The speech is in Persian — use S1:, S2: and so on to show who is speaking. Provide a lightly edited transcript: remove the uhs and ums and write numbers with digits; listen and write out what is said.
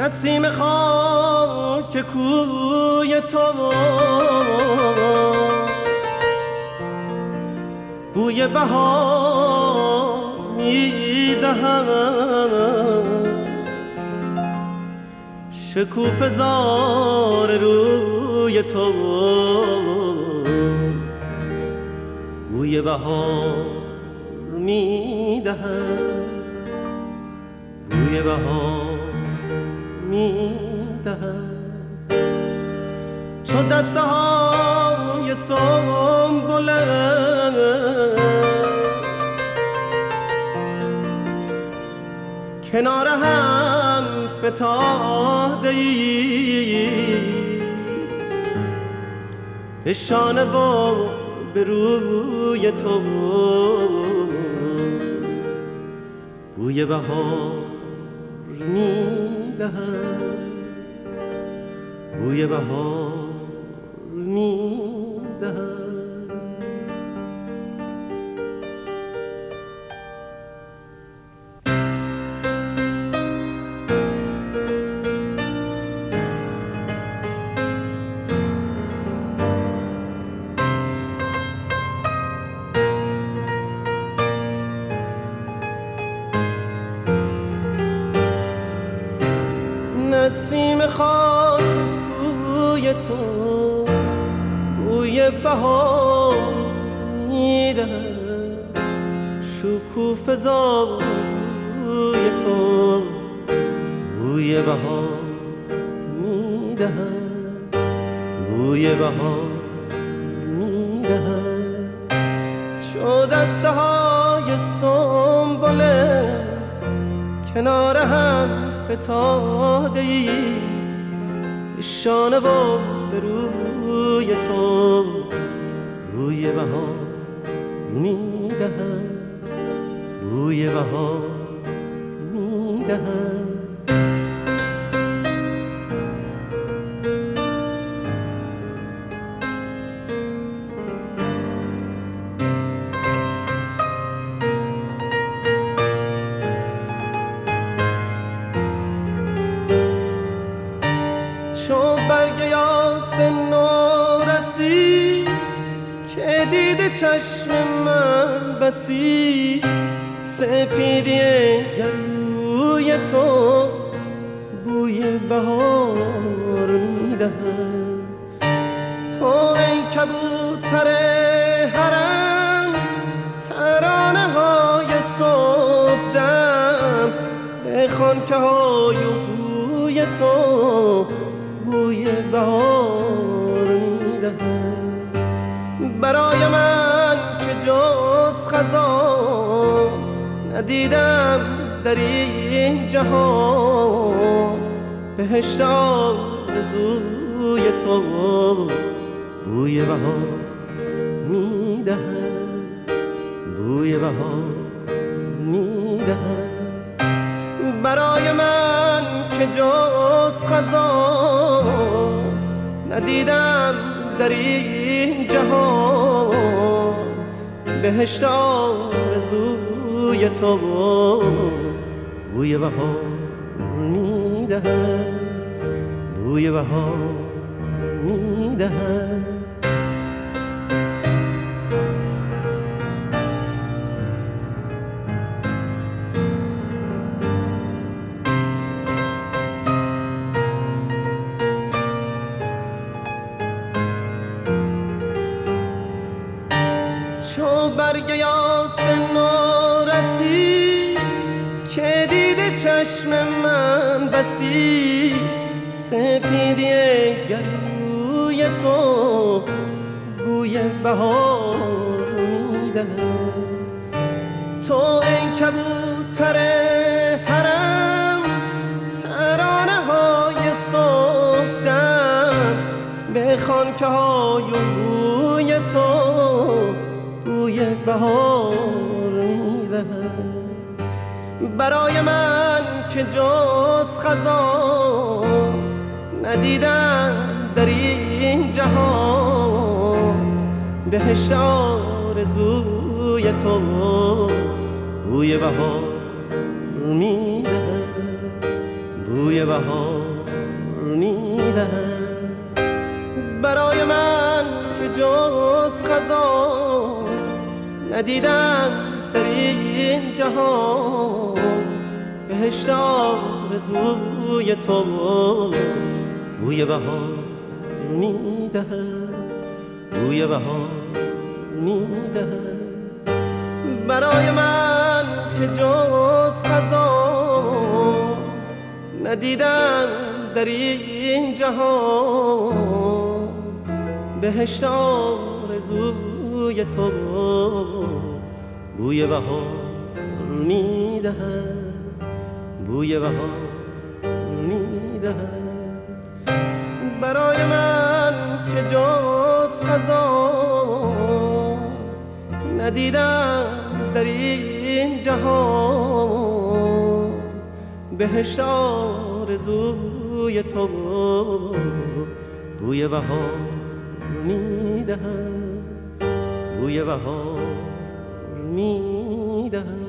S1: نسیم خاک کوی تو بوی بهار میدهد، شکوفه زار روی تو بوی بهار میدهد، بوی بهار میدهد. چو دسته های سنبله کنار هم فتاده ای، به شانه و به روی تو بوی بهار میدهد، بوی بهار میدهد. نسیم خاک کوی تو بوی بهار میدهد، شکوفه زار روی تو بوی بهار میدهد، بوی بهار میدهد. چو دسته های سنبله کنار هم فتاده ای، به شانه و به روی تو بوی بهار میدهد، بوی بهار میدهد. چو برگ یاس نورسی که دیده چشم من بسی، سپیدی گلوی تو بوی بهار میدهد. تو ای کبوتر حرم ترانه های صبحدم، بخوان که های بوی تو بوی بهار میدهد. برای من که جز خزان ندیدم در این جهان، بهشت آرزوی تو بوی بهار میدهد، بوی بهار میدهد. برای من که جز خزان ندیدم در این جهان، بهشت آرزوی تو بوی بهار میدهد، بوی بهار میدهد. چو برگ یاس نورسی که دیده چشم من بسی، سپیدی گلوی تو بوی بهار میدهد. تو ای کبوتر حرم ترانه های صبحدم، بخوان که های بوی تو بوی بهار میدهد. برای من که جز خزان ندیدم در این جهان، بهشت آرزوی تو بوی بهار میدهد، بوی بهار میدهد. برای من که جز خزان ندیدم در این جهان، بهشت آرزوی تو بوی بهار میدهد، بوی بهار میدهد. برای من که جز خزان ندیدم در این جهان، بهشت آرزوی تو بوی بهار میدهد، بوی بهار میدهد. برای من که جز خزان ندیدم در این جهان، بهشت آرزوی تو بوی بهار میدهد، بوی بهار میدهد.